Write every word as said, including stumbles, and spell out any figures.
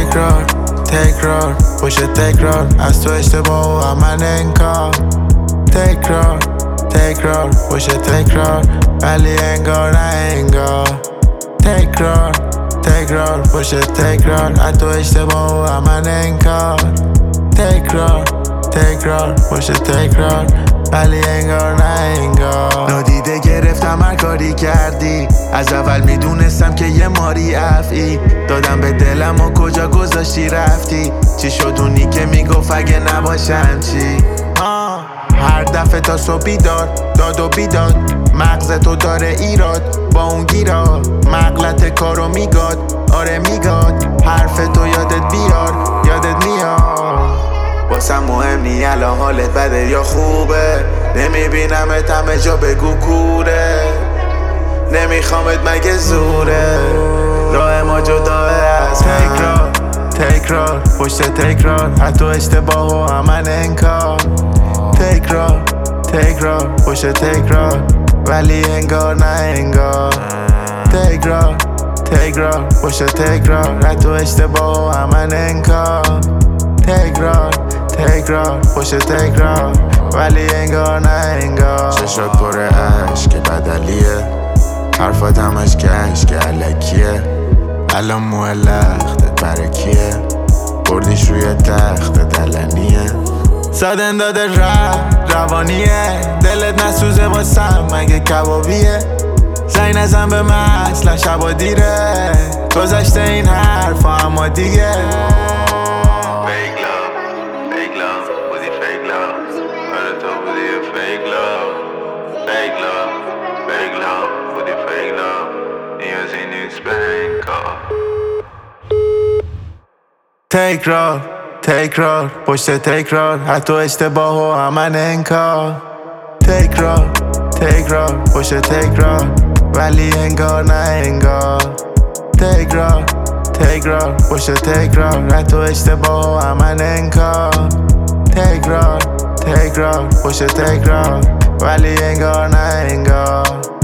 تکرار تکرار پشت تکرار، از تو اشتباه و من انکار. تکرار تکرار پشت تکرار، ولی انگار نه انگار. تکرار تکرار پشت تکرار، از تو اشتباه و من انکار. تکرار تکرار پشت تکرار، ولی انگار نه انگار. نادیده گرفتم هر کاری کردی، از اول میدونستم که یه ماری افعی. دادم به دلم و کجا گذاشتی رفتی، چی شد اونی که میگفت اگه نباشم چی. آه. هر دفعه تا صبح بیدار داد و بیداد، مغز تو داره ایراد با اون گیرا. مغلط کارو میگاد آره میگاد، حرف تو یادت بیار یادت میاد. واسم مهم نی الان حالت بده یا خوبه، نمیبینمت همه جا بگو کوره. نمیخوامت مگه زوره، راه ما جداه از تکرار تکرار پشت تکرار، حتی اشتباه و همن انکار. تکرار تکرار پشت تکرار، ولی انگار نه انگار. تکرار تکرار پشت تکرار، حتی اشتباه و همن انکار. تکرار تکرار پشت تکرار، ولی انگار نه انگار. چشات پر عشق بدلیه، حرفات همش گشت علکیه. الان مولختت برکیه، بردیش روی تخت دلنیه. زدن داده رد روانیه، دلت نسوزه واسم مگه کبابیه. زنگ نزن به من اصلا شبا دیره، گذشته این حرفا اما دیگه. تکرار تکرار پشت تکرار، حتی اشتباه و همن انکار. تکرار تکرار پشت تکرار، ولی انگار نه انگار. تکرار تکرار پشت تکرار، حتی اشتباه و همن انکار. تکرار تکرار پشت تکرار، ولی انگار نه انگار.